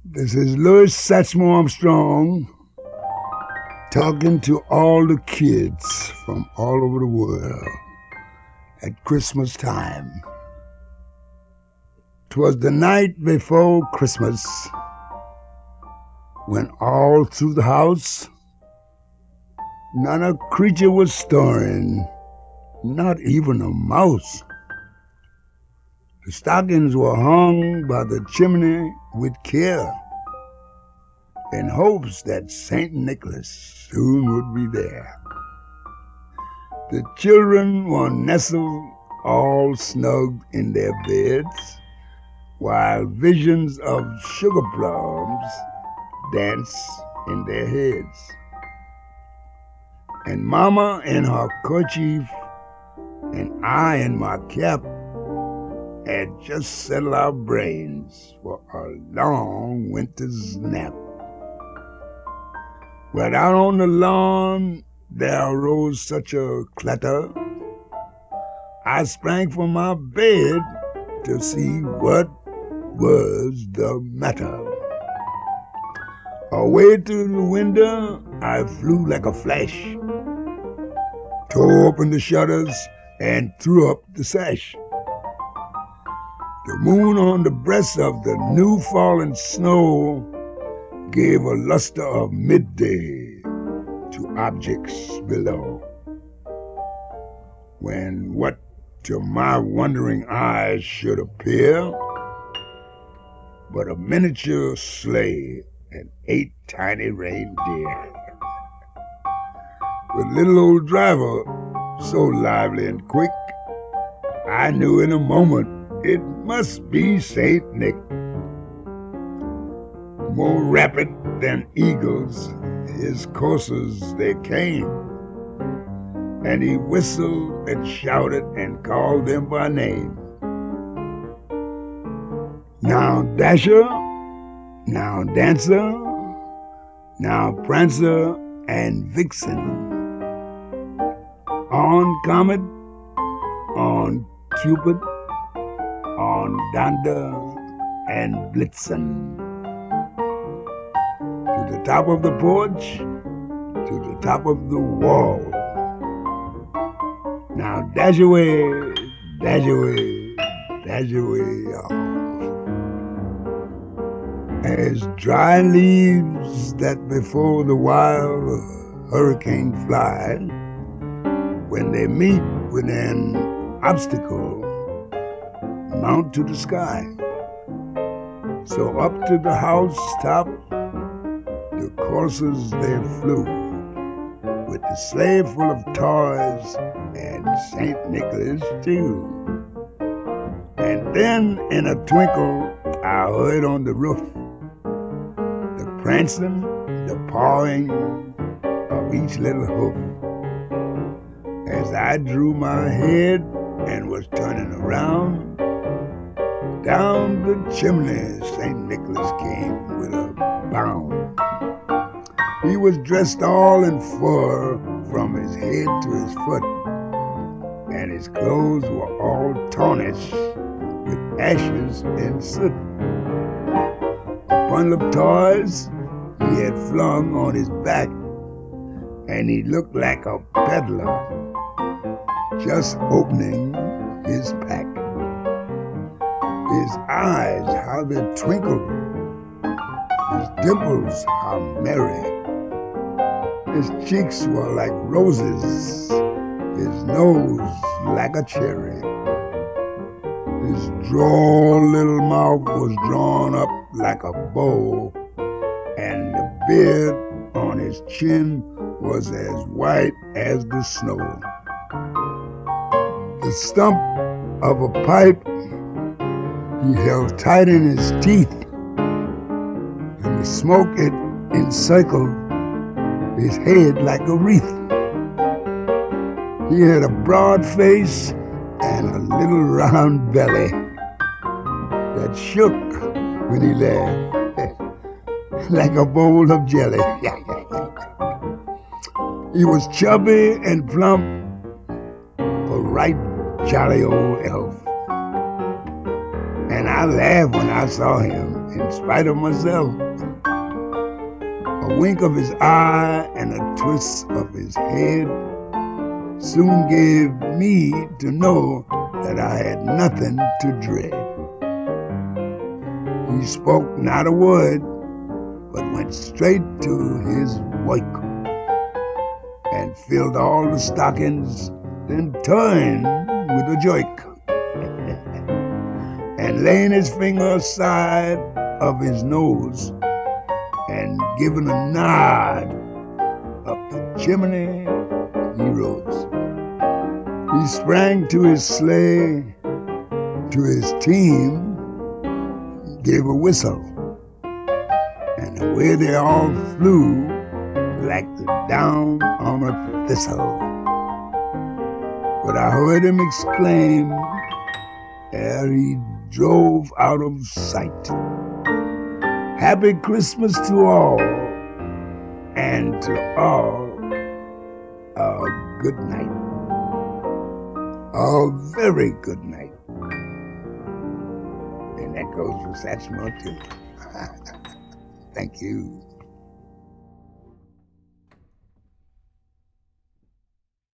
This is Louis Satchmo Armstrong talking to all the kids from all over the world at Christmas time. 'Twas the night before Christmas when all through the house not a creature was stirring, not even a mouse. The stockings were hung by the chimney with care, in hopes that St. Nicholas soon would be there. The children were nestled all snug in their beds, while visions of sugar plums danced in their heads. And Mama in her kerchief and I in my cap had just settled our brains for a long winter's nap. But out on the lawn there arose such a clatter, I sprang from my bed to see what was the matter. Away to the window I flew like a flash, tore open the shutters and threw up the sash. The moon on the breast of the new fallen snow gave a luster of midday to objects below, when what to my wondering eyes should appear but a miniature sleigh and 8 tiny reindeer, with little old driver so lively and quick, I knew in a moment it must be Saint Nick. More rapid than eagles, his coursers they came, and he whistled and shouted and called them by name. Now Dasher, now Dancer, now Prancer and Vixen, on Comet, on Cupid, on Donder and Blitzen. To the top of the porch, to the top of the wall. Now dash away, dash away, dash away, all. As dry leaves that before the wild hurricane fly, when they meet with an obstacle, mount to the sky. So up to the house top, the coursers they flew, with the sleigh full of toys and St. Nicholas too. And then in a twinkle I heard on the roof the prancing, the pawing of each little hoof. As I drew my head and was turning around, down the chimney St. Nicholas came with a bound. He was dressed all in fur from his head to his foot, and his clothes were all tarnished with ashes and soot. A bundle of toys he had flung on his back, and he looked like a peddler just opening his pack. His eyes, how they twinkled, his dimples, how merry. His cheeks were like roses, his nose like a cherry. His droll little mouth was drawn up like a bow, and the beard on his chin was as white as the snow. The stump of a pipe he held tight in his teeth, and the smoke it encircled his head like a wreath. He had a broad face and a little round belly that shook when he laughed like a bowl of jelly. He was chubby and plump, a right jolly old elf. And I laughed when I saw him in spite of myself. A wink of his eye and a twist of his head soon gave me to know that I had nothing to dread. He spoke not a word, but went straight to his work and filled all the stockings, then turned with a jerk. And laying his finger aside of his nose and giving a nod up the chimney, he rose. He sprang to his sleigh, to his team, gave a whistle, and away they all flew like the down on a thistle. But I heard him exclaim ere he drove out of sight, "Happy Christmas to all, and to all a good night, a very good night." And that goes for Satchmo too. Thank you.